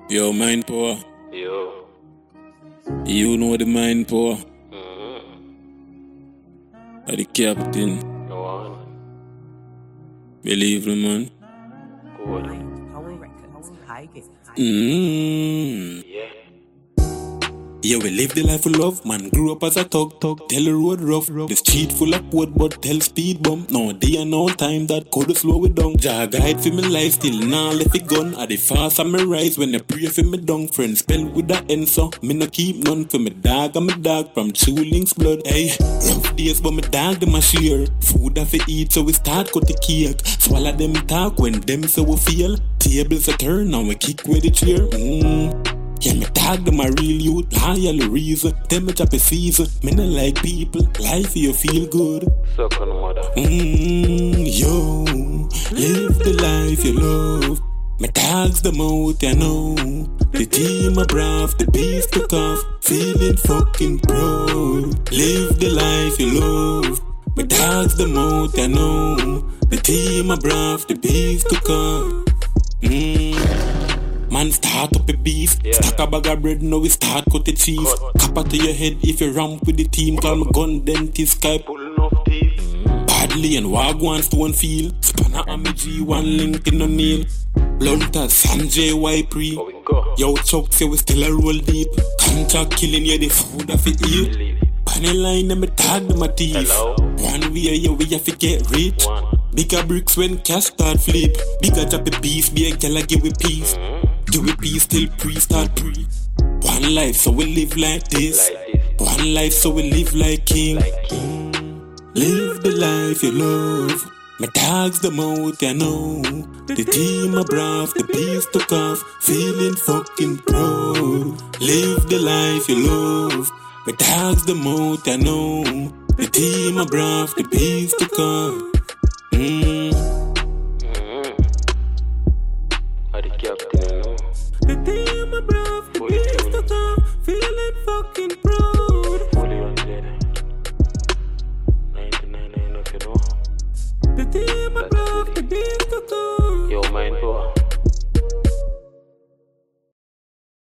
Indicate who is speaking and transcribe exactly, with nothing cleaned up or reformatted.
Speaker 1: Yo, mind power.
Speaker 2: Yo.
Speaker 1: You know the mind power.
Speaker 2: Mm-hmm.
Speaker 1: Are the captain.
Speaker 2: Go on.
Speaker 1: Believe me, man.
Speaker 2: Good.
Speaker 3: Power Records. High game.
Speaker 1: Mmm.
Speaker 2: Yeah.
Speaker 1: Yeah, we live the life of love, man. Grew up as a thug, thug. Tell the road rough. The street full of wood, but tell speed bump. No day and no time that could slow it down. Jah guide for me life, still nah left it gun. At the fast and me rise when they pray for me down. Friends spell with the end, so me no keep none for me dog and me dog from two links blood. Hey, rough days, but me dog them a share. Food that we eat, so we start cut the cake. Swallow them talk when them so we feel. Tables a turn and we kick with the chair. Mmm. Yeah, me tag them a real youth, loyal reason. Tell me chop a season. Me not like people, life you feel good.
Speaker 2: Suck on the mother.
Speaker 1: Mmm, yo, live the life you love. Me tags them out, you know. The team are brave, the beast took off. Feeling fucking proud. Live the life you love. Me tags them out, you know. The team are brave, the beast took off. Mmm. Man start up a beef,
Speaker 2: yeah.
Speaker 1: Stack a bag of bread, now we start cut the cheese. Copper to your head if you ramp with the team. Call my gun, dentist, sky
Speaker 2: pulling off teeth.
Speaker 1: mm. Badly and wagwan stone feel. Spanner and me G, one link in the nail. Blunter, Sanjay, Y pre. Yo, Chuck say we still a roll deep. Contract killing you, the food of it eat. Panel line and me tag them a thief.
Speaker 2: Hello?
Speaker 1: One way, yeah, we have to get rich.
Speaker 2: One.
Speaker 1: Bigger bricks when cash start flip. Bigger chop a beef, be a gal a give we peace.
Speaker 2: Mm-hmm.
Speaker 1: Do we peace till pre start pre. One life so we live like this.
Speaker 2: Like this.
Speaker 1: One life so we live like king.
Speaker 2: Like king.
Speaker 1: Live the life you love. My dogs them out, you know. The team are brave, the beast took off. Feeling fucking proud. Live the life you love. My dogs them out, you know. The team are brave, the beast took off. Mmm.
Speaker 2: Mm-hmm. Are the captain, you know?
Speaker 1: The team are brave, the beast took off. Feeling fucking proud.
Speaker 2: Fully on there. ninety-nine, I know if you know.
Speaker 1: The team are brave, the beast took off.
Speaker 2: Yo, mind power.